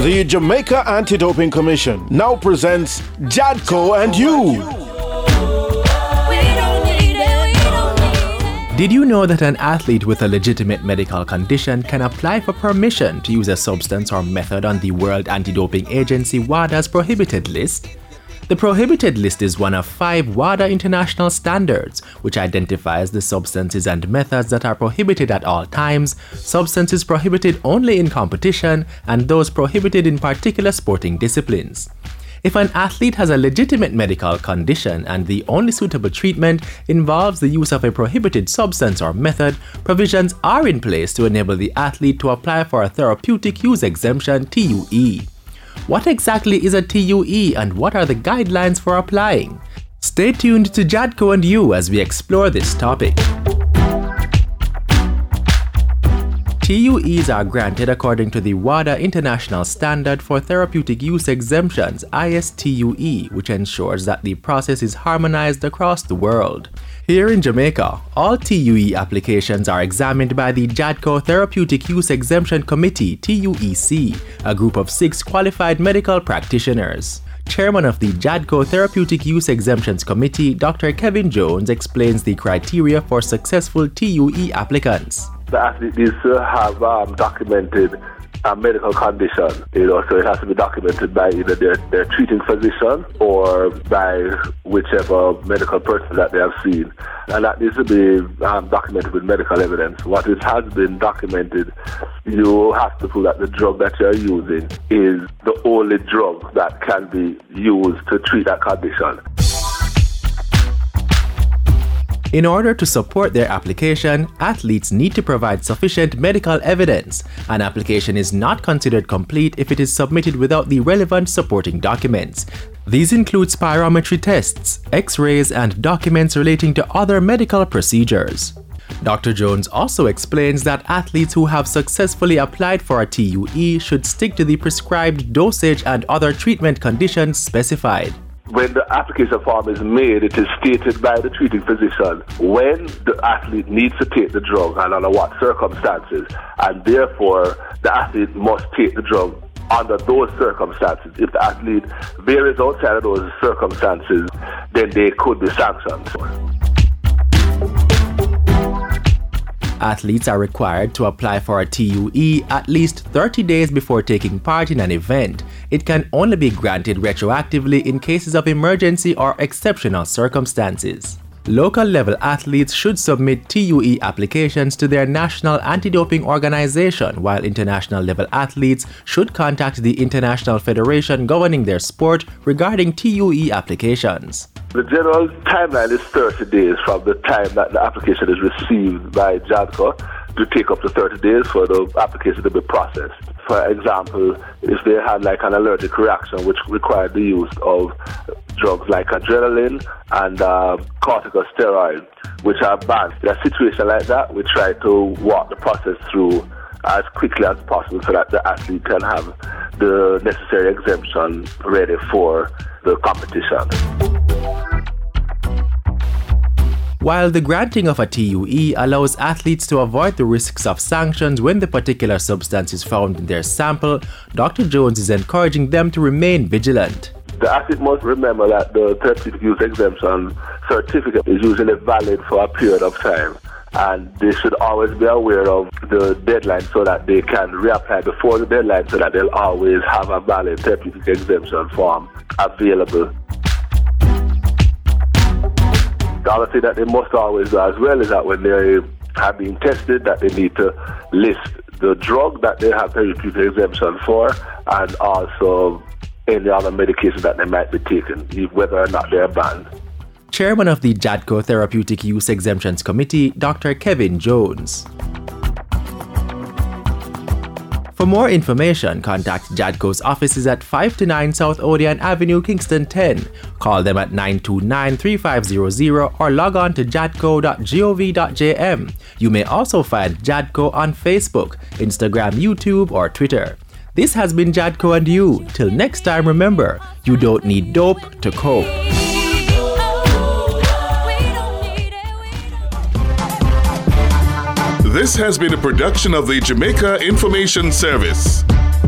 The Jamaica Anti-Doping Commission now presents Jadco and You. Did you know that an athlete with a legitimate medical condition can apply for permission to use a substance or method on the World Anti-Doping Agency WADA's prohibited list? The prohibited list is one of 5 WADA international standards, which identifies the substances and methods that are prohibited at all times, substances prohibited only in competition, and those prohibited in particular sporting disciplines. If an athlete has a legitimate medical condition and the only suitable treatment involves the use of a prohibited substance or method, provisions are in place to enable the athlete to apply for a therapeutic use exemption TUE. What exactly is a TUE and what are the guidelines for applying? Stay tuned to Jadco and You as we explore this topic. TUEs are granted according to the WADA International Standard for Therapeutic Use Exemptions ISTUE, which ensures that the process is harmonized across the world. Here in Jamaica, all TUE applications are examined by the Jadco Therapeutic Use Exemption Committee TUEC, a group of 6 qualified medical practitioners. Chairman of the Jadco Therapeutic Use Exemptions Committee, Dr. Kevin Jones, explains the criteria for successful TUE applicants. The athlete needs to have documented a medical condition, so it has to be documented by either their treating physician or by whichever medical person that they have seen. And that needs to be documented with medical evidence. What it has been documented, you have to prove that the drug that you're using is the only drug that can be used to treat that condition. In order to support their application, athletes need to provide sufficient medical evidence. An application is not considered complete if it is submitted without the relevant supporting documents. These include spirometry tests, X-rays, and documents relating to other medical procedures. Dr. Jones also explains that athletes who have successfully applied for a TUE should stick to the prescribed dosage and other treatment conditions specified. When the application form is made, it is stated by the treating physician when the athlete needs to take the drug and under what circumstances, and therefore the athlete must take the drug under those circumstances. If the athlete varies outside of those circumstances, then they could be sanctioned. Athletes are required to apply for a TUE at least 30 days before taking part in an event. It can only be granted retroactively in cases of emergency or exceptional circumstances. Local level athletes should submit TUE applications to their national anti-doping organization, while international level athletes should contact the international federation governing their sport regarding TUE applications. The general timeline is 30 days from the time that the application is received by Jadco to take up to 30 days for the application to be processed. For example, if they had like an allergic reaction which required the use of drugs like adrenaline and corticosteroids, which are banned. In a situation like that, we try to walk the process through as quickly as possible so that the athlete can have the necessary exemption ready for the competition. While the granting of a TUE allows athletes to avoid the risks of sanctions when the particular substance is found in their sample, Dr. Jones is encouraging them to remain vigilant. The athlete must remember that the therapeutic use exemption certificate is usually valid for a period of time, and they should always be aware of the deadline so that they can reapply before the deadline so that they'll always have a valid therapeutic exemption form available. The other thing that they must always do as well is that when they have been tested, that they need to list the drug that they have therapeutic exemption for and also any other medication that they might be taking, whether or not they're banned. Chairman of the Jadco Therapeutic Use Exemptions Committee, Dr. Kevin Jones. For more information, contact Jadco's offices at 5 to 9 South Odeon Avenue, Kingston 10. Call them at 929-3500 or log on to jadco.gov.jm. You may also find Jadco on Facebook, Instagram, YouTube, or Twitter. This has been Jadco and You. Till next time, remember, you don't need dope to cope. This has been a production of the Jamaica Information Service.